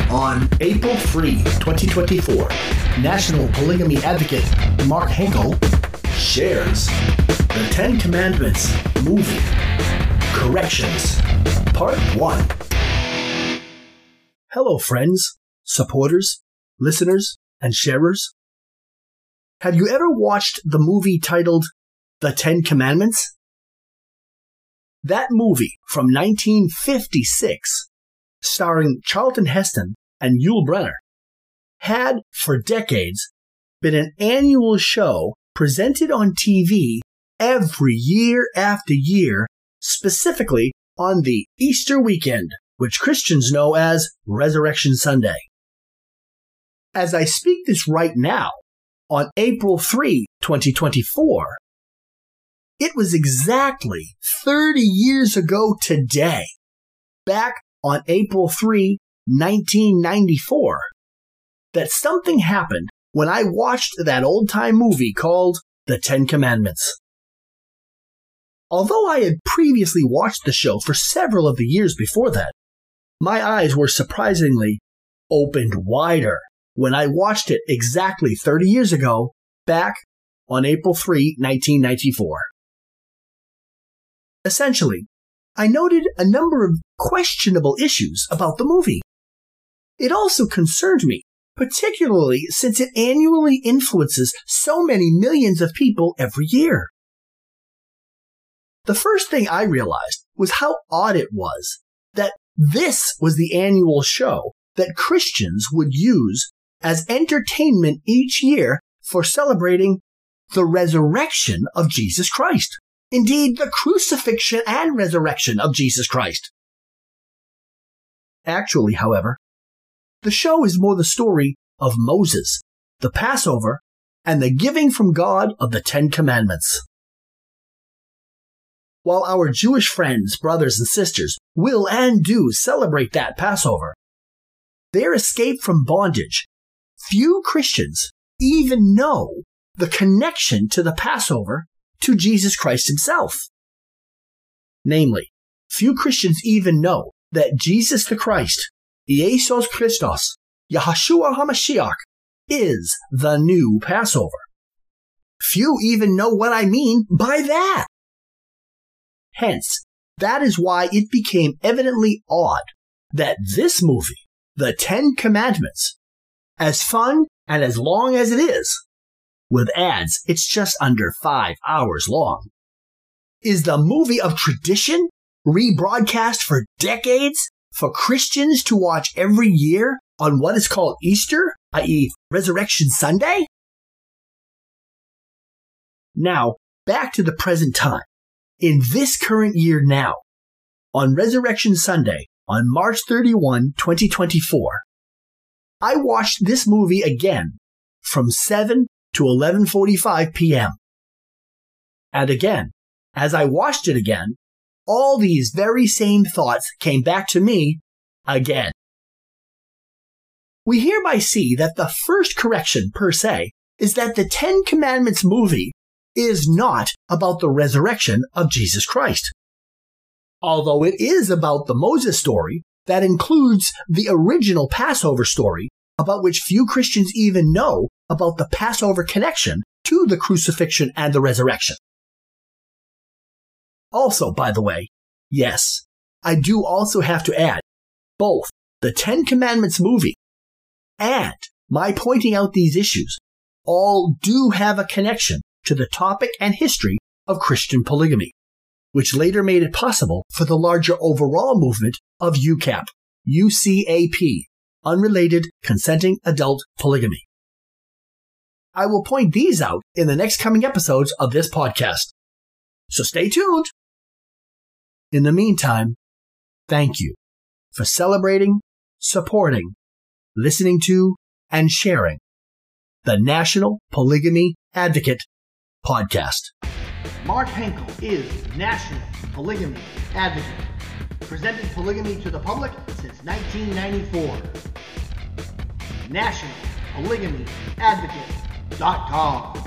On April 3, 2024, National Polygamy Advocate Mark Henkel shares the Ten Commandments movie, Corrections, Part 1. Hello, friends, supporters, listeners, and sharers. Have you ever watched the movie titled The Ten Commandments? That movie from 1956, starring Charlton Heston and Yul Brynner, had for decades been an annual show presented on TV every year after year, specifically on the Easter weekend, which Christians know as Resurrection Sunday. As I speak this right now, on April 3, 2024, it was exactly 30 years ago today, back on April 3, 1994, that something happened when I watched that old-time movie called The Ten Commandments. Although I had previously watched the show for several of the years before that, my eyes were surprisingly opened wider when I watched it exactly 30 years ago, back on April 3, 1994. Essentially, I noted a number of questionable issues about the movie. It also concerned me, particularly since it annually influences so many millions of people every year. The first thing I realized was how odd it was that this was the annual show that Christians would use as entertainment each year for celebrating the resurrection of Jesus Christ. Indeed, the crucifixion and resurrection of Jesus Christ. Actually, however, the show is more the story of Moses, the Passover, and the giving from God of the Ten Commandments. While our Jewish friends, brothers, and sisters will and do celebrate that Passover, their escape from bondage, few Christians even know the connection to the Passover to Jesus Christ himself. Namely, few Christians even know that Jesus the Christ, Iesus Christos, Yahshua HaMashiach, is the new Passover. Few even know what I mean by that. Hence, that is why it became evidently odd that this movie, The Ten Commandments, as fun and as long as it is, with ads, it's just under 5 hours long, is the movie of tradition, rebroadcast for decades, for Christians to watch every year on what is called Easter, i.e. Resurrection Sunday? Now, back to the present time. In this current year now, on Resurrection Sunday, on March 31, 2024, I watched this movie again from 7 to 11:45 p.m. And again, as I watched it again, all these very same thoughts came back to me again. We hereby see that the first correction, per se, is that the Ten Commandments movie is not about the resurrection of Jesus Christ. Although it is about the Moses story that includes the original Passover story, about which few Christians even know about the Passover connection to the crucifixion and the resurrection. Also, by the way, yes, I do also have to add, both the Ten Commandments movie and my pointing out these issues all do have a connection to the topic and history of Christian polygamy, which later made it possible for the larger overall movement of UCAP, UCAP, Unrelated Consenting Adult Polygamy. I will point these out in the next coming episodes of this podcast, so stay tuned. In the meantime, thank you for celebrating, supporting, listening to, and sharing the National Polygamy Advocate podcast. Mark Henkel is National Polygamy Advocate, presenting polygamy to the public since 1994. NationalPolygamyAdvocate.com